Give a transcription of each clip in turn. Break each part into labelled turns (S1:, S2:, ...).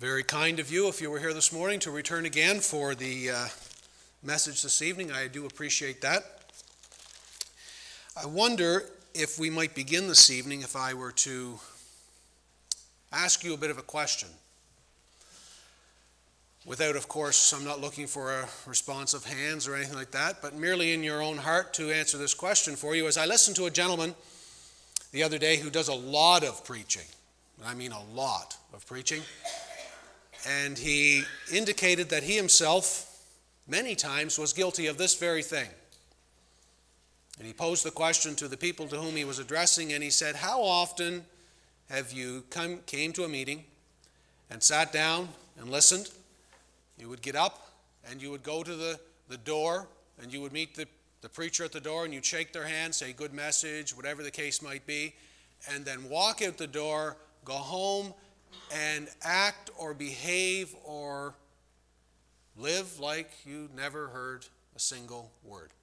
S1: Very kind of you, if you were here this morning, to return again for the message this evening. I do appreciate that. I wonder if we might begin this evening if I were to ask you a bit of a question. Without, of course, I'm not looking for a response of hands or anything like that, but merely in your own heart to answer this question for you. As I listened to a gentleman the other day who does a lot of preaching, and I mean a lot of preaching, and he indicated that he himself many times was guilty of this very thing. And he posed the question to the people to whom he was addressing, and he said, how often have you came to a meeting and sat down and listened? You would get up and you would go to the door and you would meet the preacher at the door and you'd shake their hand, say good message, whatever the case might be, and then walk out the door, go home, and act or behave or live like you never heard a single word.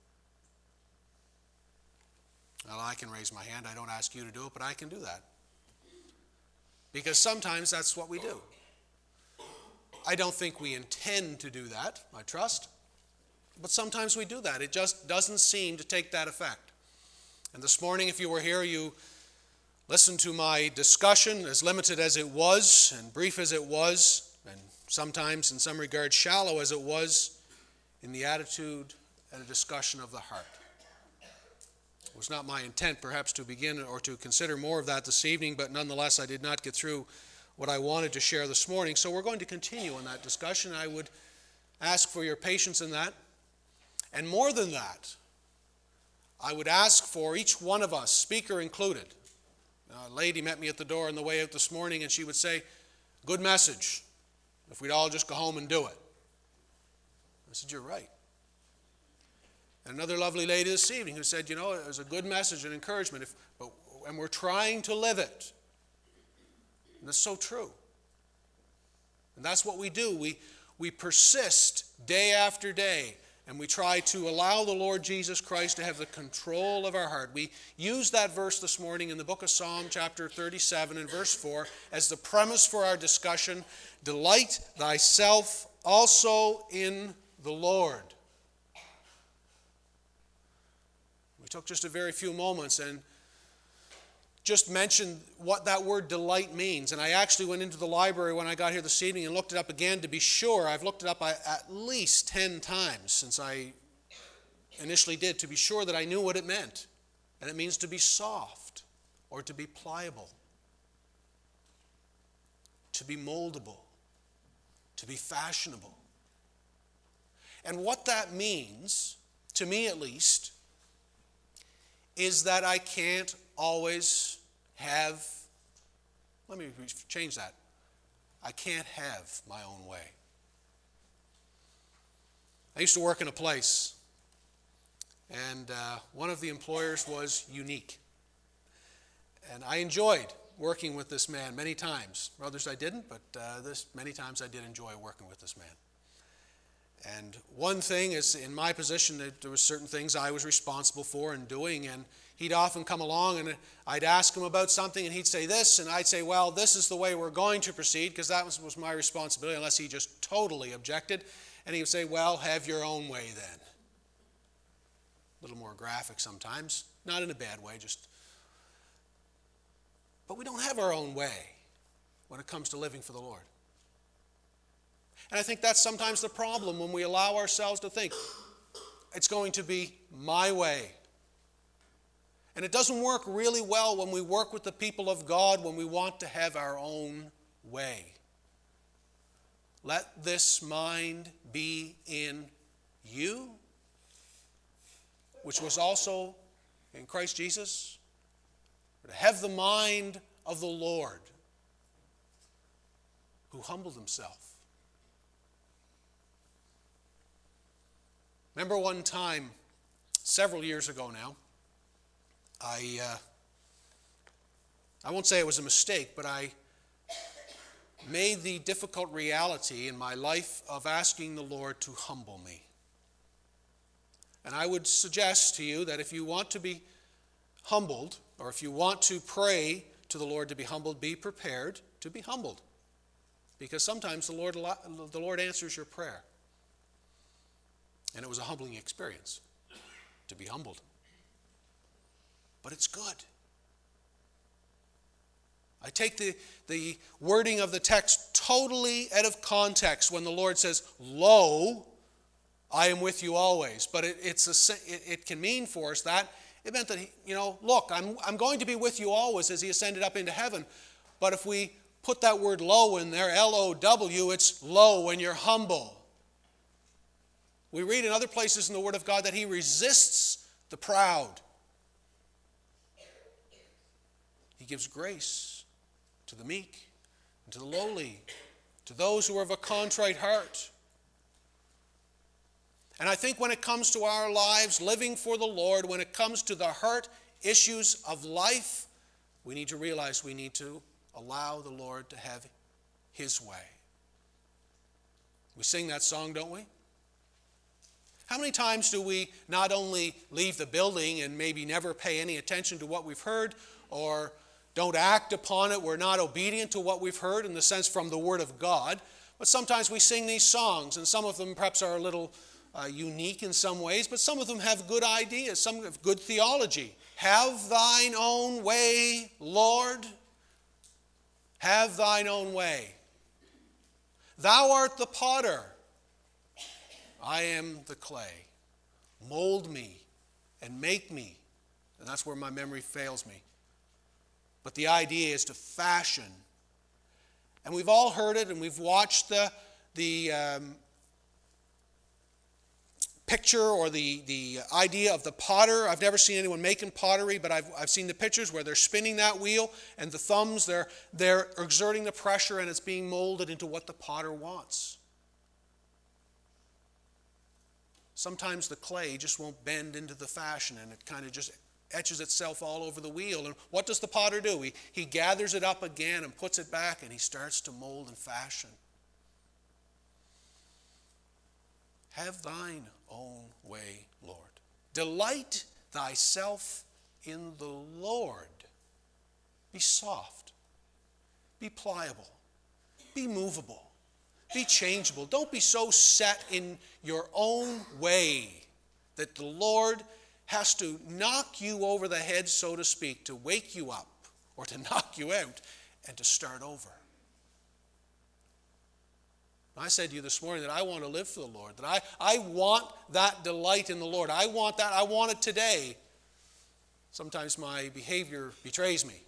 S1: Well, I can raise my hand. I don't ask you to do it, but I can do that. Because sometimes that's what we do. I don't think we intend to do that, I trust. But sometimes we do that. It just doesn't seem to take that effect. And this morning, if you were here, you listened to my discussion, as limited as it was, and brief as it was, and sometimes in some regards shallow as it was, in the attitude and a discussion of the heart. It was not my intent, perhaps, to begin or to consider more of that this evening, but nonetheless, I did not get through what I wanted to share this morning. So we're going to continue in that discussion. I would ask for your patience in that. And more than that, I would ask for each one of us, speaker included. A lady met me at the door on the way out this morning, and she would say, good message, if we'd all just go home and do it. I said, you're right. And another lovely lady this evening who said, it was a good message and encouragement, and we're trying to live it. And that's so true. And that's what we do. We persist day after day, and we try to allow the Lord Jesus Christ to have the control of our heart. We use that verse this morning in the book of Psalm chapter 37 and verse 4 as the premise for our discussion. Delight thyself also in the Lord. We took just a very few moments and just mentioned what that word delight means. And I actually went into the library when I got here this evening and looked it up again to be sure. I've looked it up at least 10 times since I initially did, to be sure that I knew what it meant. And it means to be soft or to be pliable, to be moldable, to be fashionable. And what that means, to me at least, is that I can't always have, let me change that. I can't have my own way. I used to work in a place, and one of the employers was unique. And I enjoyed working with this man many times. Others I didn't, but many times I did enjoy working with this man. And one thing is, in my position, that there were certain things I was responsible for and doing, and he'd often come along and I'd ask him about something and he'd say this, and I'd say, well, this is the way we're going to proceed, because that was my responsibility, unless he just totally objected. And he would say, well, have your own way then. A little more graphic sometimes, not in a bad way, but we don't have our own way when it comes to living for the Lord. And I think that's sometimes the problem when we allow ourselves to think it's going to be my way. And it doesn't work really well when we work with the people of God when we want to have our own way. Let this mind be in you, which was also in Christ Jesus. To have the mind of the Lord, who humbled himself. Remember one time, several years ago now, I won't say it was a mistake, but I made the difficult reality in my life of asking the Lord to humble me. And I would suggest to you that if you want to be humbled, or if you want to pray to the Lord to be humbled, be prepared to be humbled. Because sometimes the Lord answers your prayer. And it was a humbling experience to be humbled. But it's good. I take the wording of the text totally out of context when the Lord says, "Lo, I am with you always." But it can mean for us that it meant that, look, I'm going to be with you always as he ascended up into heaven. But if we put that word "lo" in there, L-O-W, it's lo when you're humble. We read in other places in the Word of God that he resists the proud. He gives grace to the meek and to the lowly, to those who are of a contrite heart. And I think when it comes to our lives living for the Lord, when it comes to the heart issues of life, we need to realize we need to allow the Lord to have his way. We sing that song, don't we? How many times do we not only leave the building and maybe never pay any attention to what we've heard, or don't act upon it, we're not obedient to what we've heard in the sense from the Word of God, but sometimes we sing these songs, and some of them perhaps are a little unique in some ways, but some of them have good ideas, some have good theology. Have thine own way, Lord. Have thine own way. Thou art the potter. I am the clay. Mold me and make me. And that's where my memory fails me. But the idea is to fashion. And we've all heard it, and we've watched the picture or the idea of the potter. I've never seen anyone making pottery, but I've seen the pictures where they're spinning that wheel, and the thumbs, they're exerting the pressure, and it's being molded into what the potter wants. Sometimes the clay just won't bend into the fashion, and it kind of just etches itself all over the wheel. And what does the potter do? He gathers it up again and puts it back, and he starts to mold and fashion. Have thine own way, Lord. Delight thyself in the Lord. Be soft. Be pliable. Be movable. Be changeable. Don't be so set in your own way that the Lord has to knock you over the head, so to speak, to wake you up or to knock you out and to start over. I said to you this morning that I want to live for the Lord, that I want that delight in the Lord. I want that. I want it today. Sometimes my behavior betrays me.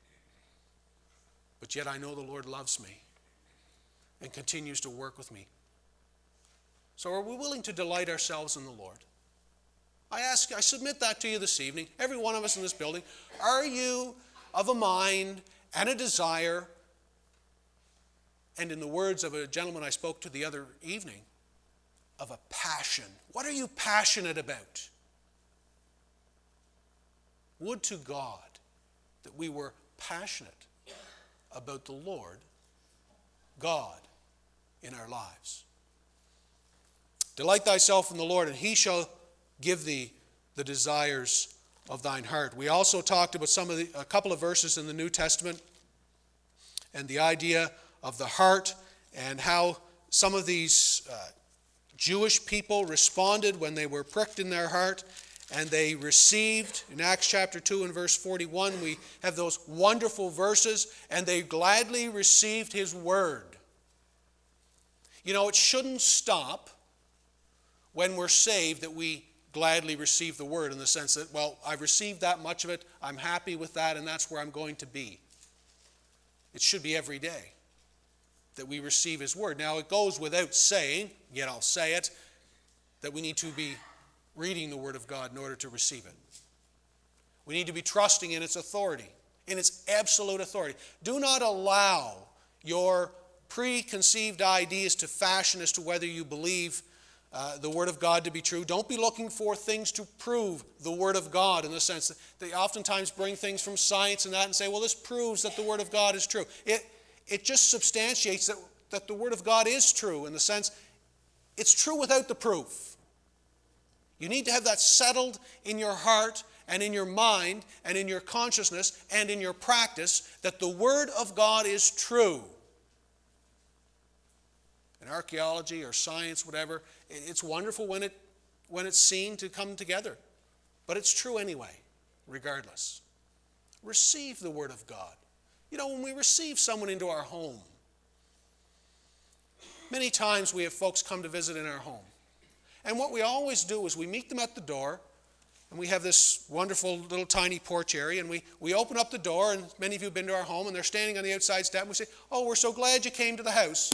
S1: But yet I know the Lord loves me and continues to work with me. So are we willing to delight ourselves in the Lord? I submit that to you this evening, every one of us in this building. Are you of a mind and a desire, and in the words of a gentleman I spoke to the other evening, of a passion? What are you passionate about? Would to God that we were passionate about the Lord God in our lives. Delight thyself in the Lord, and he shall give thee the desires of thine heart. We also talked about a couple of verses in the New Testament and the idea of the heart and how some of these Jewish people responded when they were pricked in their heart, and they received. In Acts chapter 2 and verse 41, we have those wonderful verses, and they gladly received his word. You know, it shouldn't stop when we're saved that we gladly receive the word, in the sense that, well, I've received that much of it, I'm happy with that, and that's where I'm going to be. It should be every day that we receive his word. Now, it goes without saying, yet I'll say it, that we need to be reading the word of God in order to receive it. We need to be trusting in its authority, in its absolute authority. Do not allow your preconceived ideas to fashion as to whether you believe the Word of God to be true. Don't be looking for things to prove the Word of God, in the sense that they oftentimes bring things from science and that and say, well, this proves that the Word of God is true. It just substantiates that the Word of God is true, in the sense it's true without the proof. You need to have that settled in your heart and in your mind and in your consciousness and in your practice, that the Word of God is true. and archaeology or science, whatever. It's wonderful when it's seen to come together. But it's true anyway, regardless. Receive the Word of God. You know, when we receive someone into our home, many times we have folks come to visit in our home. And what we always do is we meet them at the door, and we have this wonderful little tiny porch area, and we open up the door, and many of you have been to our home, and they're standing on the outside step, and we say, "Oh, we're so glad you came to the house."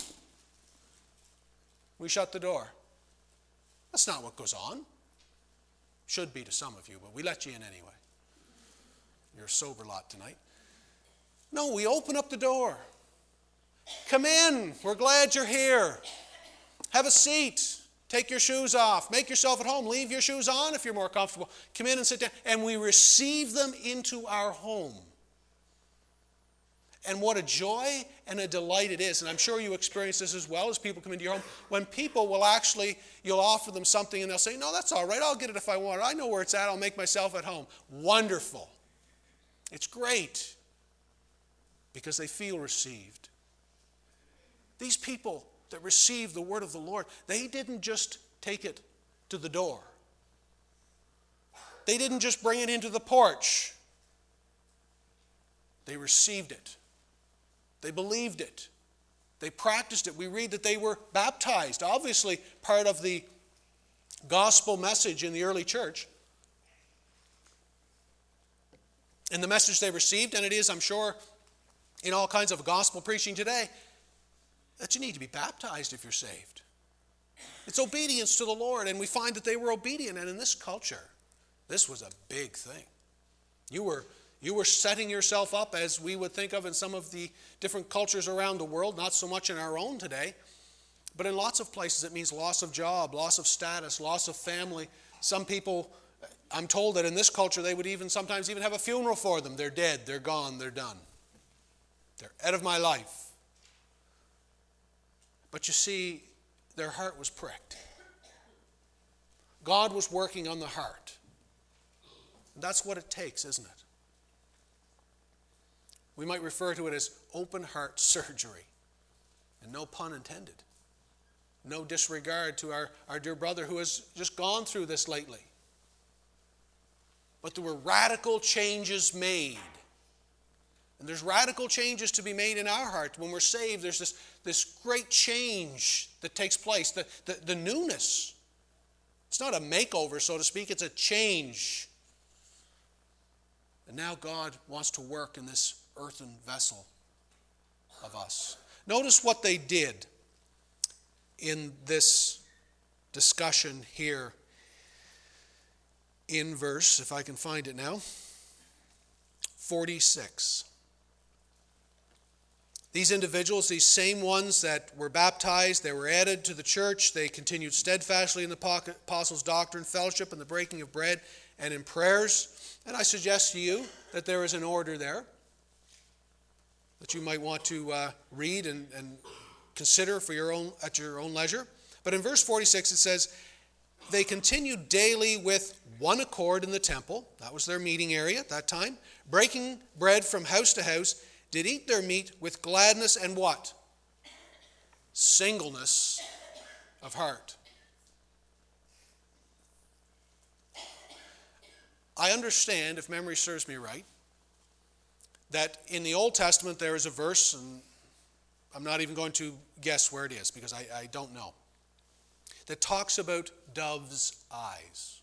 S1: We shut the door. That's not what goes on. Should be to some of you, but we let you in anyway. You're a sober lot tonight. No, we open up the door. Come in. We're glad you're here. Have a seat. Take your shoes off. Make yourself at home. Leave your shoes on if you're more comfortable. Come in and sit down. And we receive them into our home. And what a joy and a delight it is. And I'm sure you experience this as well as people come into your home. When people will actually, you'll offer them something and they'll say, "No, that's all right. I'll get it if I want it. I know where it's at. I'll make myself at home." Wonderful. It's great. Because they feel received. These people that received the word of the Lord, they didn't just take it to the door. They didn't just bring it into the porch. They received it. They believed it. They practiced it. We read that they were baptized, obviously part of the gospel message in the early church. And the message they received, and it is, I'm sure, in all kinds of gospel preaching today, that you need to be baptized if you're saved. It's obedience to the Lord, and we find that they were obedient. And in this culture, this was a big thing. You were setting yourself up as we would think of in some of the different cultures around the world, not so much in our own today, but in lots of places it means loss of job, loss of status, loss of family. Some people, I'm told that in this culture they would sometimes even have a funeral for them. They're dead, they're gone, they're done. They're out of my life. But you see, their heart was pricked. God was working on the heart. And that's what it takes, isn't it? We might refer to it as open heart surgery. And no pun intended. No disregard to our dear brother who has just gone through this lately. But there were radical changes made. And there's radical changes to be made in our heart. When we're saved, there's this great change that takes place. The newness. It's not a makeover, so to speak. It's a change. And now God wants to work in this earthen vessel of us. Notice what they did in this discussion here in verse, if I can find it now, 46. These individuals, these same ones that were baptized, they were added to the church, they continued steadfastly in the apostles' doctrine, fellowship, and the breaking of bread, and in prayers. And I suggest to you that there is an order there that you might want to read and consider for at your own leisure. But in verse 46 it says, they continued daily with one accord in the temple. That was their meeting area at that time. Breaking bread from house to house, did eat their meat with gladness and what? Singleness of heart. I understand, if memory serves me right, that in the Old Testament there is a verse, and I'm not even going to guess where it is because I don't know, that talks about dove's eyes.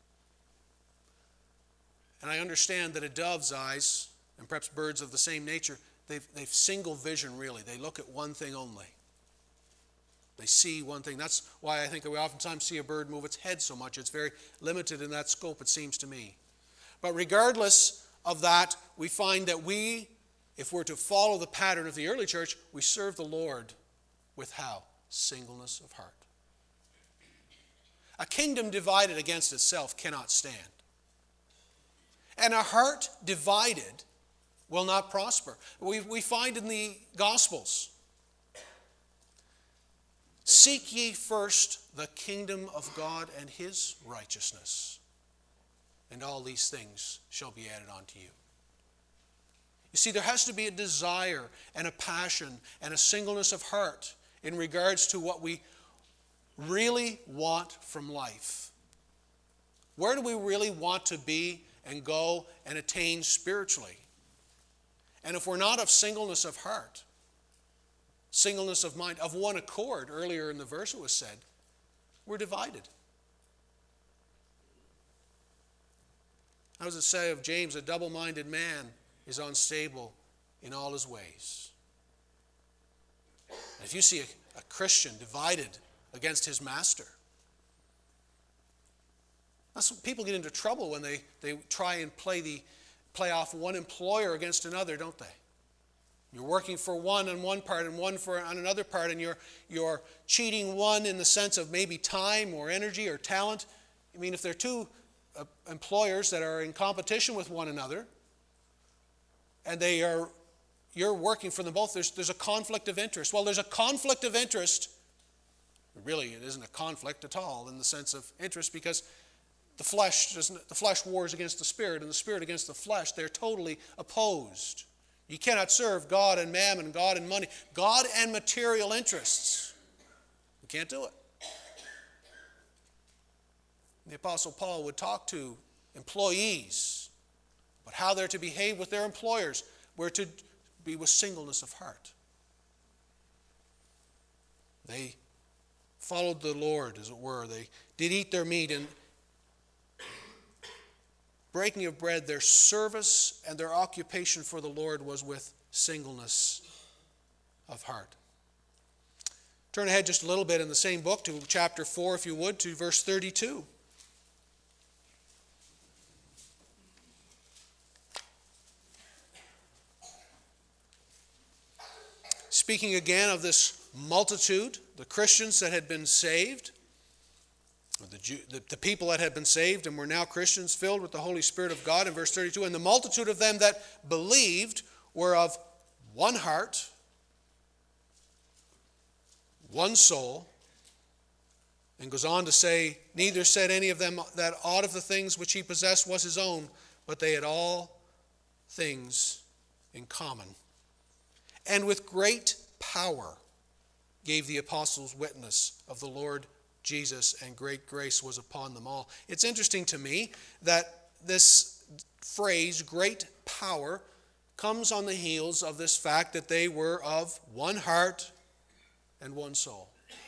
S1: And I understand that a dove's eyes, and perhaps birds of the same nature, they've single vision really. They look at one thing only. They see one thing. That's why I think we oftentimes see a bird move its head so much. It's very limited in that scope, it seems to me. But regardless of that, we find that we, if we're to follow the pattern of the early church, we serve the Lord with how? Singleness of heart. A kingdom divided against itself cannot stand. And a heart divided will not prosper. We find in the Gospels, seek ye first the kingdom of God and his righteousness, and all these things shall be added unto you. You see, there has to be a desire and a passion and a singleness of heart in regards to what we really want from life. Where do we really want to be and go and attain spiritually? And if we're not of singleness of heart, singleness of mind, of one accord, earlier in the verse it was said, we're divided. How does it say of James, a double-minded man is unstable in all his ways? And if you see a Christian divided against his master, that's when people get into trouble, when they try and play off one employer against another, don't they? You're working for one on one part and one on another part, and you're cheating one in the sense of maybe time or energy or talent. I mean, if they're two employers that are in competition with one another, and you're working for them both, there's a conflict of interest. Well, there's a conflict of interest. Really, it isn't a conflict at all in the sense of interest, because the flesh wars against the spirit, and the spirit against the flesh. They're totally opposed. You cannot serve God and mammon, God and money, God and material interests. You can't do it. The Apostle Paul would talk to employees about how they're to behave with their employers. We're to be with singleness of heart. They followed the Lord, as it were. They did eat their meat, and breaking of bread, their service and their occupation for the Lord was with singleness of heart. Turn ahead just a little bit in the same book to chapter 4, if you would, to verse 32. Speaking again of this multitude, the Christians that had been saved, the people that had been saved and were now Christians, filled with the Holy Spirit of God, in verse 32, and the multitude of them that believed were of one heart, one soul, and goes on to say, neither said any of them that aught of the things which he possessed was his own, but they had all things in common. And with great power gave the apostles witness of the Lord Jesus, and great grace was upon them all. It's interesting to me that this phrase, great power, comes on the heels of this fact that they were of one heart and one soul.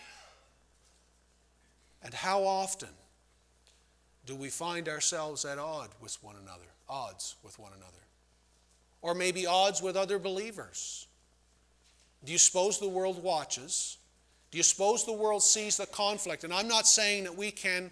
S1: And how often do we find ourselves at odds with one another? Or maybe odds with other believers? Do you suppose the world watches? Do you suppose the world sees the conflict? And I'm not saying that we can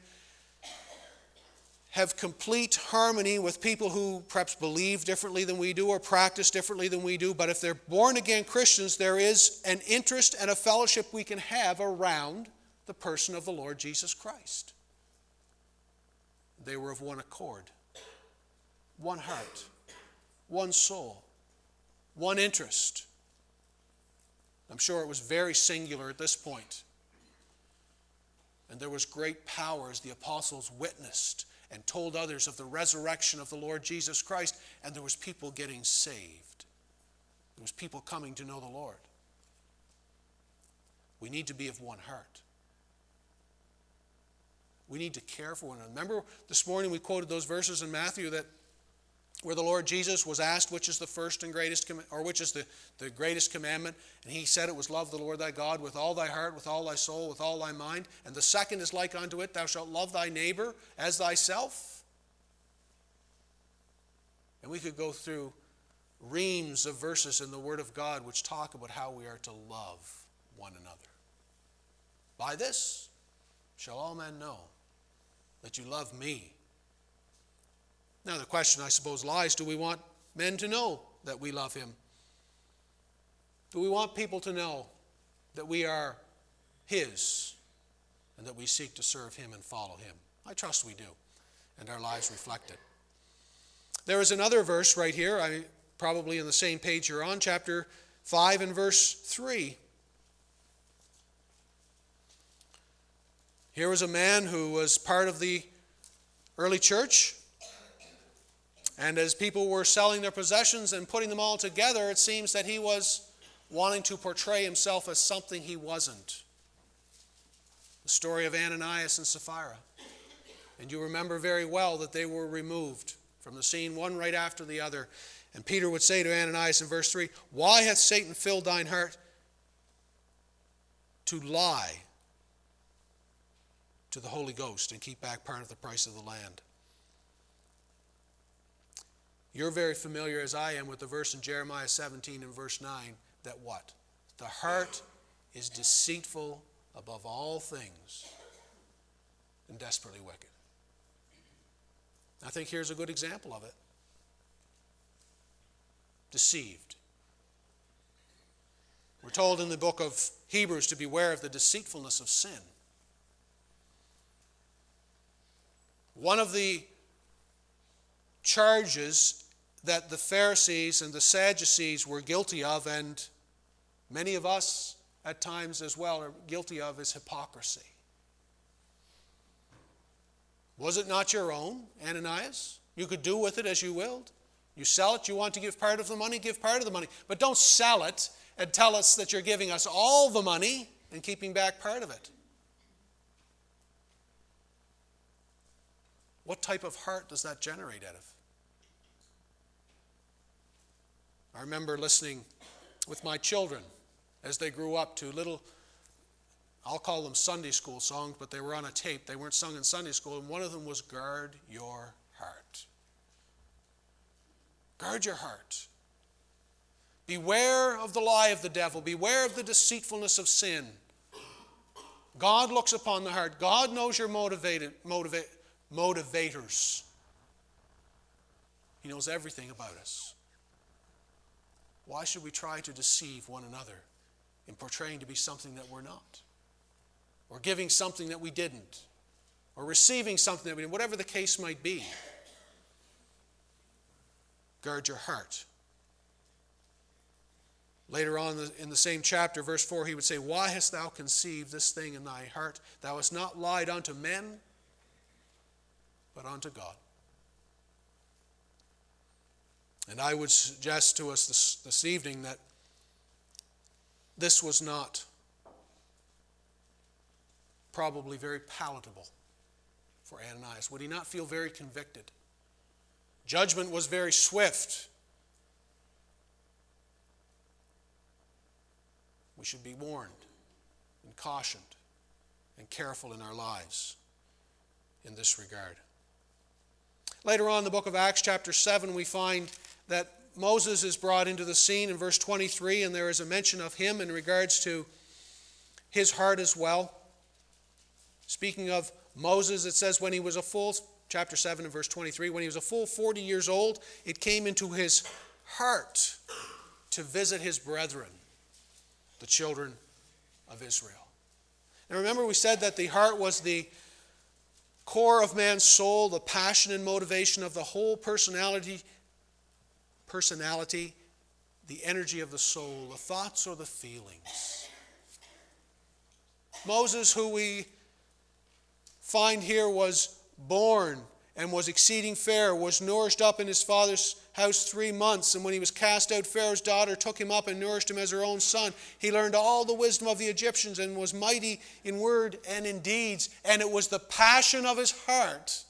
S1: have complete harmony with people who perhaps believe differently than we do or practice differently than we do, but if they're born-again Christians, there is an interest and a fellowship we can have around the person of the Lord Jesus Christ. They were of one accord, one heart, one soul, one interest. I'm sure it was very singular at this point. And there was great power as the apostles witnessed and told others of the resurrection of the Lord Jesus Christ, and there was people getting saved. There was people coming to know the Lord. We need to be of one heart. We need to care for one another. Remember this morning we quoted those verses in Matthew where the Lord Jesus was asked which is the first and greatest, or which is the greatest commandment, and he said it was love the Lord thy God with all thy heart, with all thy soul, with all thy mind, and the second is like unto it, thou shalt love thy neighbor as thyself. And we could go through reams of verses in the Word of God which talk about how we are to love one another. By this shall all men know that you love me. Now the question, I suppose, lies, do we want men to know that we love him? Do we want people to know that we are his and that we seek to serve him and follow him? I trust we do, and our lives reflect it. There is another verse right here, probably in the same page you're on, chapter 5 and verse 3. Here was a man who was part of the early church. And as people were selling their possessions and putting them all together, it seems that he was wanting to portray himself as something he wasn't. The story of Ananias and Sapphira. And you remember very well that they were removed from the scene, one right after the other. And Peter would say to Ananias in verse 3, "Why hath Satan filled thine heart to lie to the Holy Ghost and keep back part of the price of the land?" You're very familiar, as I am, with the verse in Jeremiah 17 and verse 9, that what? The heart is deceitful above all things and desperately wicked. I think here's a good example of it. Deceived. We're told in the book of Hebrews to beware of the deceitfulness of sin. One of the charges that the Pharisees and the Sadducees were guilty of, and many of us at times as well are guilty of, is hypocrisy. Was it not your own, Ananias? You could do with it as you willed. You sell it, you want to give part of the money, give part of the money. But don't sell it and tell us that you're giving us all the money and keeping back part of it. What type of heart does that generate out of? I remember listening with my children as they grew up to little, I'll call them Sunday school songs, but they were on a tape. They weren't sung in Sunday school, and one of them was "Guard Your Heart." Guard your heart. Beware of the lie of the devil. Beware of the deceitfulness of sin. God looks upon the heart. God knows your motivators. He knows everything about us. Why should we try to deceive one another in portraying to be something that we're not? Or giving something that we didn't? Or receiving something that we didn't? Whatever the case might be. Guard your heart. Later on in the same chapter, verse 4, he would say, "Why hast thou conceived this thing in thy heart? Thou hast not lied unto men, but unto God." And I would suggest to us this evening that this was not probably very palatable for Ananias. Would he not feel very convicted? Judgment was very swift. We should be warned and cautioned and careful in our lives in this regard. Later on in the book of Acts chapter 7, we find that Moses is brought into the scene in verse 23, and there is a mention of him in regards to his heart as well. Speaking of Moses, it says when he was a full, chapter 7 and verse 23, when he was a full 40 years old, it came into his heart to visit his brethren, the children of Israel. And remember, we said that the heart was the core of man's soul, the passion and motivation of the whole personality, the energy of the soul, the thoughts or the feelings. Moses, who we find here, was born and was exceeding fair, was nourished up in his father's house 3 months, and when he was cast out, Pharaoh's daughter took him up and nourished him as her own son. He learned all the wisdom of the Egyptians and was mighty in word and in deeds, and it was the passion of his heart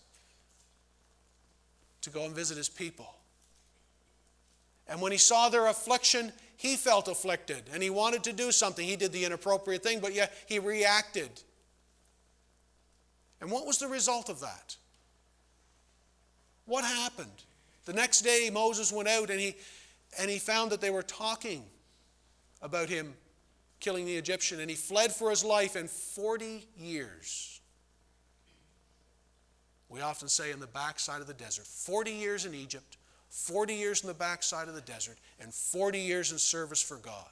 S1: to go and visit his people. And when he saw their affliction, he felt afflicted, and he wanted to do something. He did the inappropriate thing, but yet he reacted. And what was the result of that? What happened? The next day, Moses went out and he found that they were talking about him killing the Egyptian, and he fled for his life. And 40 years, we often say, in the backside of the desert. 40 years in Egypt, 40 years in the backside of the desert, and 40 years in service for God.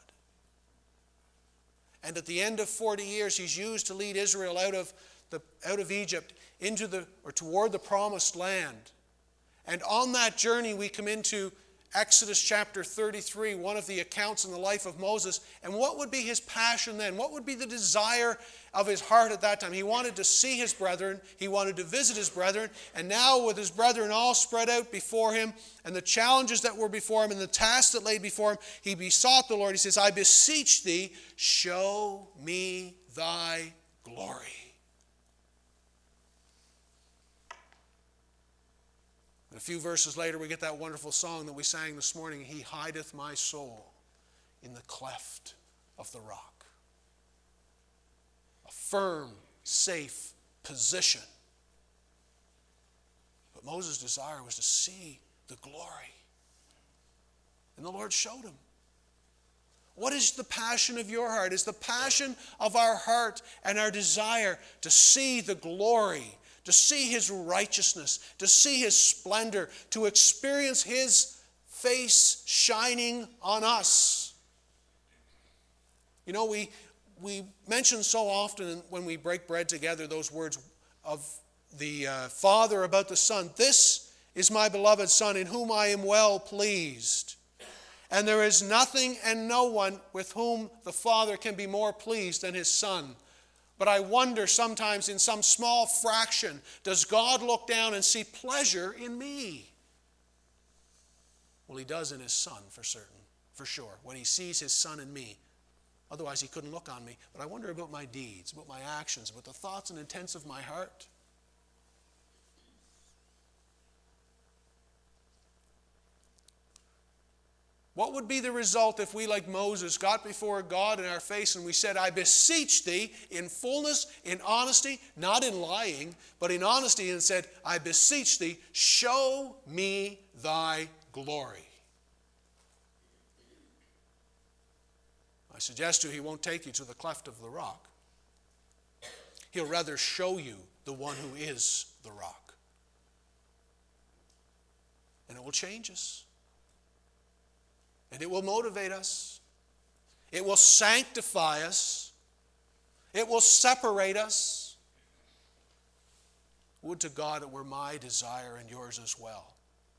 S1: And at the end of 40 years, he's used to lead Israel out of Egypt toward the promised land. And on that journey, we come into Exodus chapter 33, one of the accounts in the life of Moses. And what would be his passion then? What would be the desire of his heart at that time? He wanted to see his brethren. He wanted to visit his brethren. And now with his brethren all spread out before him and the challenges that were before him and the tasks that lay before him, he besought the Lord. He says, I beseech thee, show me thy glory. And a few verses later, we get that wonderful song that we sang this morning, He hideth my soul in the cleft of the rock. A firm, safe position. But Moses' desire was to see the glory. And the Lord showed him. What is the passion of your heart? Is the passion of our heart and our desire to see the glory, to see His righteousness, to see His splendor, to experience His face shining on us? You know, we mention so often when we break bread together those words of the Father about the Son. This is my beloved Son in whom I am well pleased. And there is nothing and no one with whom the Father can be more pleased than His Son. But I wonder sometimes in some small fraction, does God look down and see pleasure in me? Well, He does in His Son for certain, for sure, when He sees His Son in me. Otherwise, He couldn't look on me. But I wonder about my deeds, about my actions, about the thoughts and intents of my heart. What would be the result if we, like Moses, got before God in our face and we said, I beseech thee in fullness, in honesty, not in lying, but in honesty, and said, I beseech thee, show me thy glory. I suggest to you, He won't take you to the cleft of the rock. He'll rather show you the one who is the rock. And it will change us. And it will motivate us. It will sanctify us. It will separate us. Would to God it were my desire and yours as well.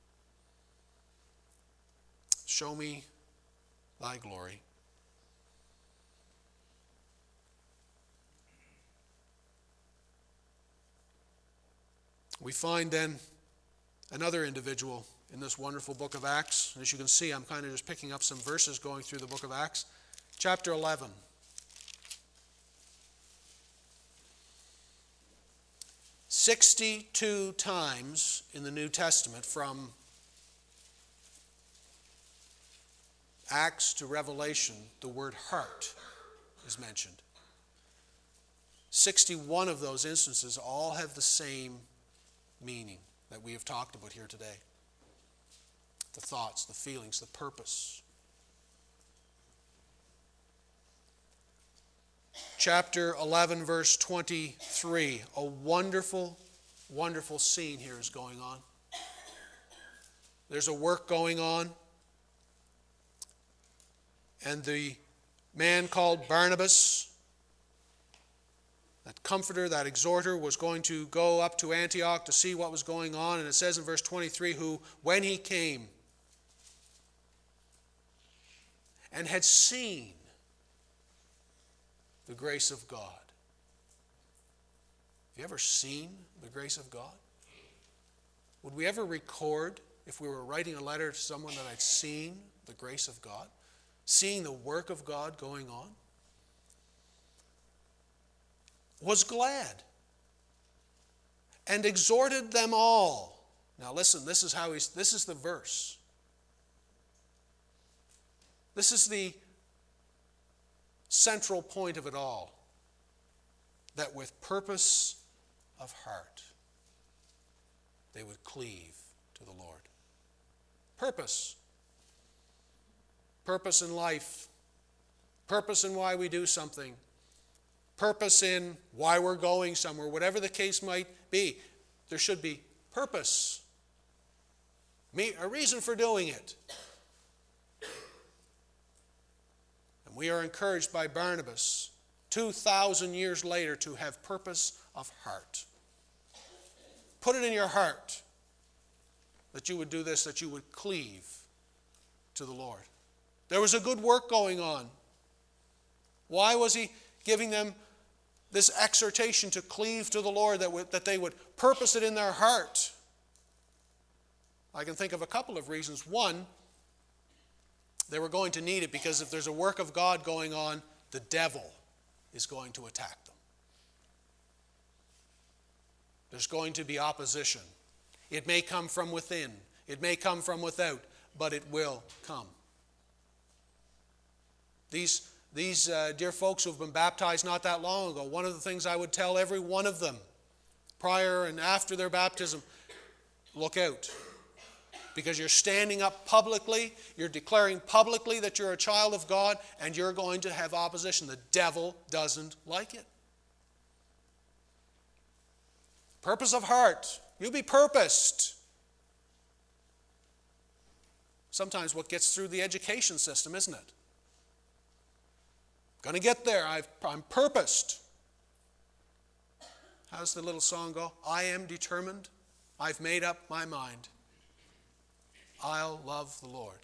S1: Show me thy glory. We find then another individual in this wonderful book of Acts. As you can see, I'm kind of just picking up some verses going through the book of Acts. Chapter 11. "62 times in the New Testament, from Acts to Revelation, the word heart is mentioned. 61 of those instances all have the same meaning that we have talked about here today. The thoughts, the feelings, the purpose. Chapter 11, verse 23. A wonderful, wonderful scene here is going on. There's a work going on. And the man called Barnabas, that comforter, that exhorter, was going to go up to Antioch to see what was going on. And it says in verse 23, who, when he came and had seen the grace of God. Have you ever seen the grace of God? Would we ever record, if we were writing a letter to someone, that I'd seen the grace of God? Seeing the work of God going on? Was glad and exhorted them all. Now listen, this is the verse. This is the central point of it all. That with purpose of heart, they would cleave to the Lord. Purpose. Purpose in life. Purpose in why we do something. Purpose in why we're going somewhere. Whatever the case might be, there should be purpose. A reason for doing it. And we are encouraged by Barnabas, 2,000 years later, to have purpose of heart. Put it in your heart that you would do this, that you would cleave to the Lord. There was a good work going on. Why was he giving them this exhortation to cleave to the Lord, that they would purpose it in their heart? I can think of a couple of reasons. One, they were going to need it because if there's a work of God going on, the devil is going to attack them. There's going to be opposition. It may come from within. It may come from without, but it will come. These dear folks who have been baptized not that long ago, one of the things I would tell every one of them prior and after their baptism, look out. Because you're standing up publicly, you're declaring publicly that you're a child of God, and you're going to have opposition. The devil doesn't like it. Purpose of heart. You be purposed. Sometimes what gets through the education system, isn't it? Going to get there. I'm purposed. How's the little song go? I am determined. I've made up my mind. I'll love the Lord.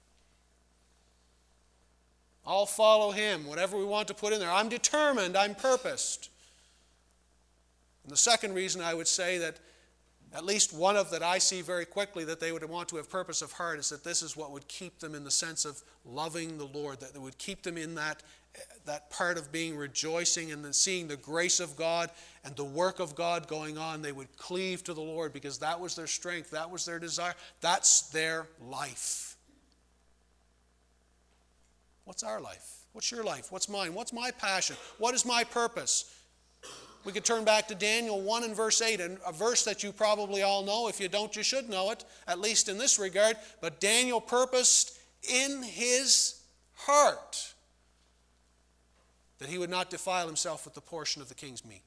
S1: I'll follow Him, whatever we want to put in there. I'm determined, I'm purposed. And the second reason I would say that, at least one of that I see very quickly that they would want to have purpose of heart, is that this is what would keep them in the sense of loving the Lord, that it would keep them in that part of being rejoicing and then seeing the grace of God and the work of God going on. They would cleave to the Lord because that was their strength, that was their desire, that's their life. What's our life? What's your life? What's mine? What's my passion? What is my purpose? We could turn back to Daniel 1 and verse 8, and a verse that you probably all know. If you don't, you should know it, at least in this regard. But Daniel purposed in his heart that he would not defile himself with the portion of the king's meat.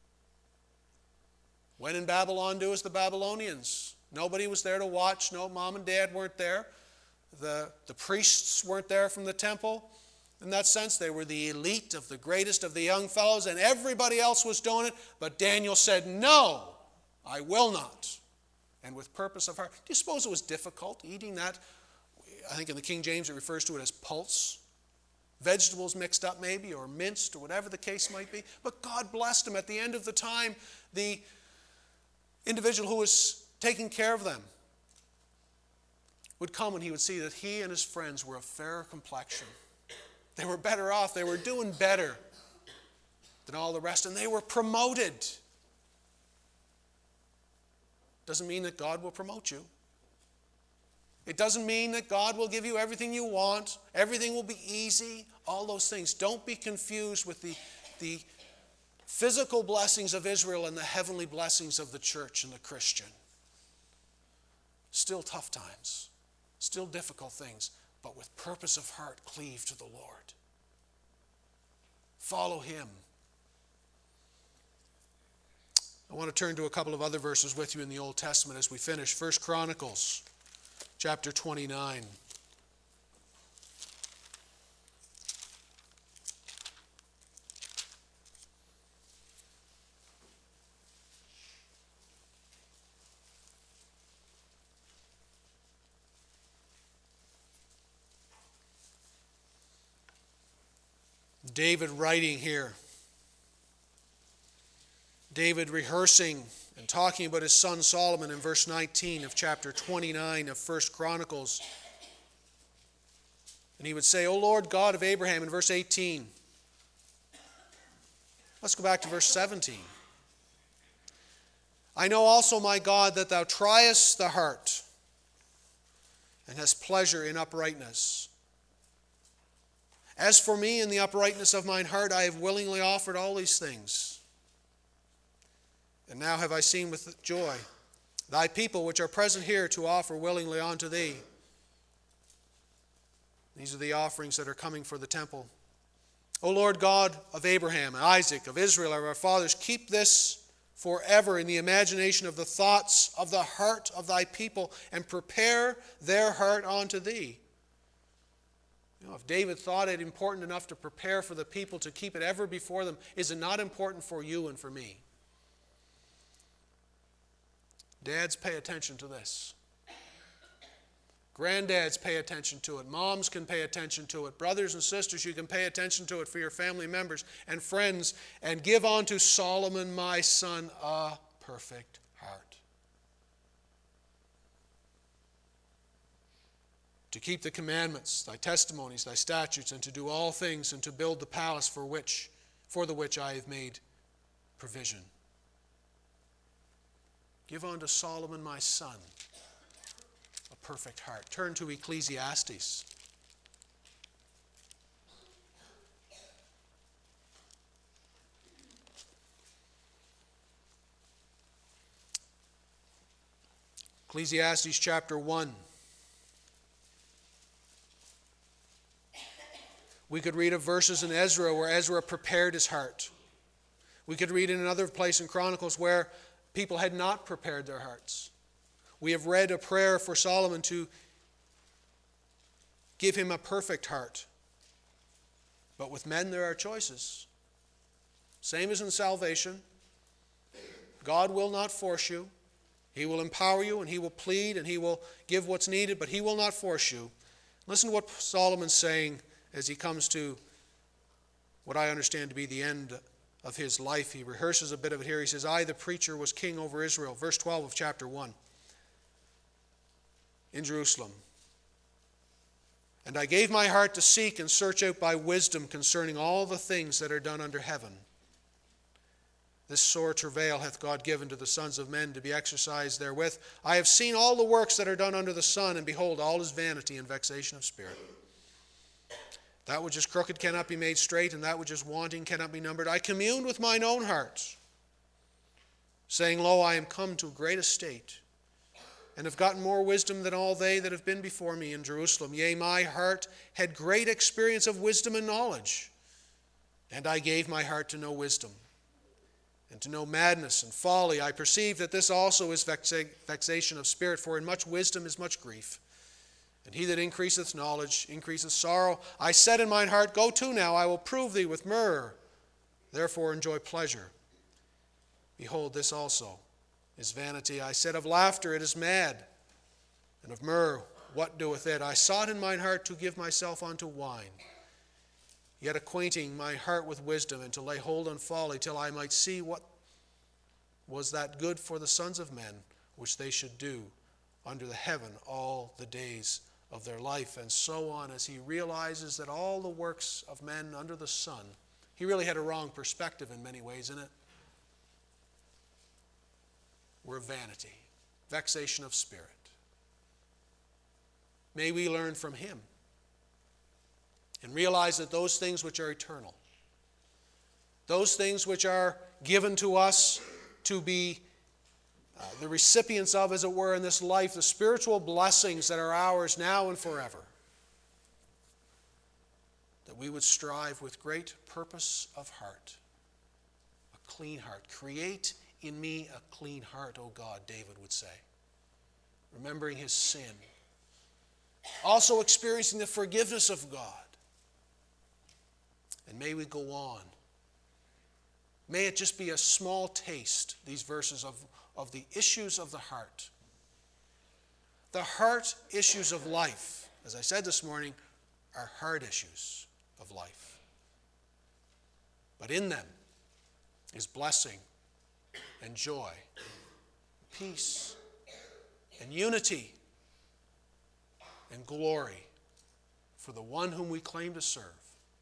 S1: When in Babylon, do as the Babylonians. Nobody was there to watch. No, mom and dad weren't there. The priests weren't there from the temple. In that sense, they were the elite of the greatest of the young fellows, and everybody else was doing it. But Daniel said, no, I will not. And with purpose of heart. Do you suppose it was difficult eating that? I think in the King James it refers to it as pulse. Vegetables mixed up maybe, or minced, or whatever the case might be. But God blessed him. At the end of the time, the individual who was taking care of them would come and he would see that he and his friends were of fairer complexion. They were better off. They were doing better than all the rest. And they were promoted. Doesn't mean that God will promote you. It doesn't mean that God will give you everything you want. Everything will be easy. All those things. Don't be confused with the physical blessings of Israel and the heavenly blessings of the church and the Christian. Still tough times. Still difficult things. But with purpose of heart, cleave to the Lord. Follow Him. I want to turn to a couple of other verses with you in the Old Testament as we finish. 1 Chronicles chapter 29. David writing here. David rehearsing and talking about his son Solomon in verse 19 of chapter 29 of 1 Chronicles. And he would say, O Lord God of Abraham, in verse 18. Let's go back to verse 17. I know also, my God, that thou triest the heart and hast pleasure in uprightness. As for me, in the uprightness of mine heart, I have willingly offered all these things. And now have I seen with joy thy people which are present here to offer willingly unto thee. These are the offerings that are coming for the temple. O Lord God of Abraham and Isaac, of Israel, of our fathers, keep this forever in the imagination of the thoughts of the heart of thy people, and prepare their heart unto thee. You know, if David thought it important enough to prepare for the people to keep it ever before them, is it not important for you and for me? Dads, pay attention to this. Granddads, pay attention to it. Moms can pay attention to it. Brothers and sisters, you can pay attention to it for your family members and friends. And give unto Solomon my son a perfect heart. To keep the commandments, thy testimonies, thy statutes, and to do all things, and to build the palace for the which I have made provision. Give unto Solomon my son a perfect heart. Turn to Ecclesiastes. Ecclesiastes chapter 1. We could read of verses in Ezra where Ezra prepared his heart. We could read in another place in Chronicles where people had not prepared their hearts. We have read a prayer for Solomon to give him a perfect heart. But with men there are choices. Same as in salvation. God will not force you. He will empower you and He will plead and He will give what's needed, but He will not force you. Listen to what Solomon's saying as he comes to what I understand to be the end of his life. He rehearses a bit of it here. He says, I, the preacher, was king over Israel. Verse 12 of chapter 1. In Jerusalem. And I gave my heart to seek and search out by wisdom concerning all the things that are done under heaven. This sore travail hath God given to the sons of men to be exercised therewith. I have seen all the works that are done under the sun, and behold, all is vanity and vexation of spirit. That which is crooked cannot be made straight, and that which is wanting cannot be numbered. I communed with mine own heart, saying, Lo, I am come to a great estate, and have gotten more wisdom than all they that have been before me in Jerusalem. Yea, my heart had great experience of wisdom and knowledge, and I gave my heart to know wisdom, and to know madness and folly. I perceive that this also is vexation of spirit, for in much wisdom is much grief. And he that increaseth knowledge increaseth sorrow. I said in mine heart, Go to now, I will prove thee with myrrh. Therefore enjoy pleasure. Behold, this also is vanity. I said of laughter, it is mad. And of myrrh, what doeth it? I sought in mine heart to give myself unto wine, yet acquainting my heart with wisdom, and to lay hold on folly, till I might see what was that good for the sons of men, which they should do under the heaven all the days of their life. And so on, as he realizes that all the works of men under the sun, he really had a wrong perspective in many ways in it, were vanity, vexation of spirit. May we learn from him and realize that those things which are eternal, those things which are given to us to be the recipients of, as it were, in this life, the spiritual blessings that are ours now and forever, that we would strive with great purpose of heart, a clean heart. Create in me a clean heart, O God, David would say, remembering his sin, also experiencing the forgiveness of God. And may we go on. May it just be a small taste, these verses, of the issues of the heart. The heart issues of life, as I said this morning, are hard issues of life. But in them is blessing and joy, peace and unity and glory for the one whom we claim to serve.